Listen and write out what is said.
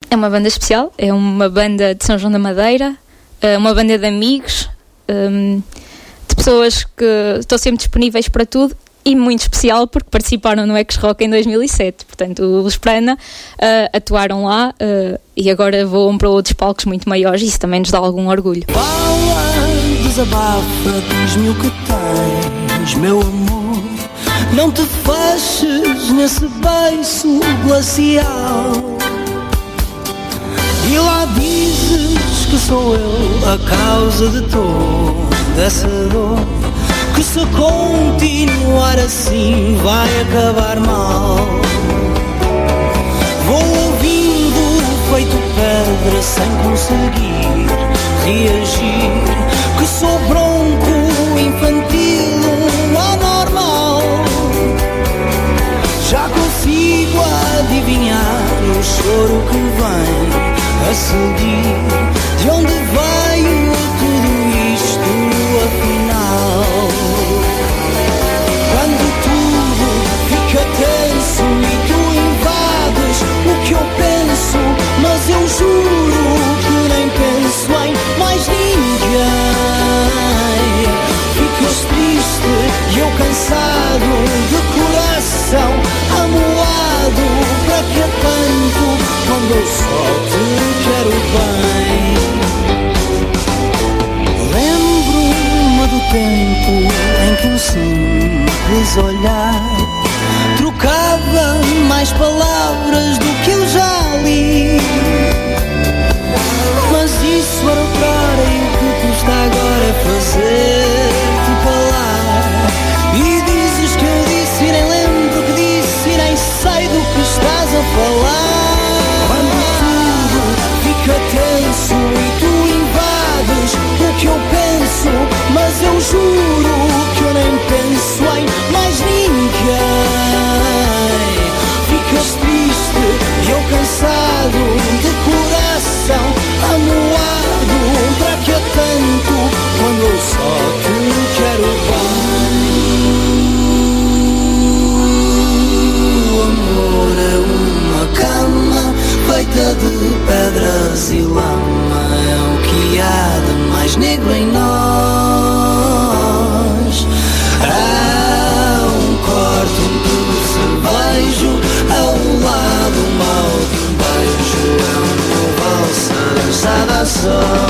É uma banda especial, é uma banda de São João da Madeira, uma banda de amigos, de pessoas que estão sempre disponíveis para tudo, e muito especial porque participaram no X-Rock em 2007. Portanto, os Prana atuaram lá e agora voam para outros palcos muito maiores, e isso também nos dá algum orgulho. Fala, desabafa, diz-me o que tens, meu amor. Não te feches nesse beiço glacial. E lá dizes que sou eu a causa de toda essa dor, que se continuar assim vai acabar mal. Vou ouvindo feito pedra sem conseguir reagir, que sou bronco, infantil, anormal. Já consigo adivinhar o choro que vem a seguir. De onde veio tudo isto afinal? Quando tudo fica tenso e tu invades o que eu penso, mas eu juro que nem penso em mais ninguém. Ficas triste e eu cansado, de coração amuado. Para que tanto quando eu só te quero bem? Lembro-me do tempo em que um simples olhar trocava mais palavras do que eu já li. Mas isso era outrora, e o que custa agora é fazer-te falar. E dizes que eu disse e nem lembro o que disse, e nem sei do que estás a falar. Quando tudo fica tenso e tu invades o que eu penso, mas eu juro que eu nem penso em mais ninguém. Ficas triste e eu cansado, de coração amuado. Para que tanto quando eu só te quero bem? O amor é uma cama feita de pedras e lama, é o que há de mais negro em nós. Há um corte, um cervejo ao lado mau de um beijo, é uma valsa dançada a sol.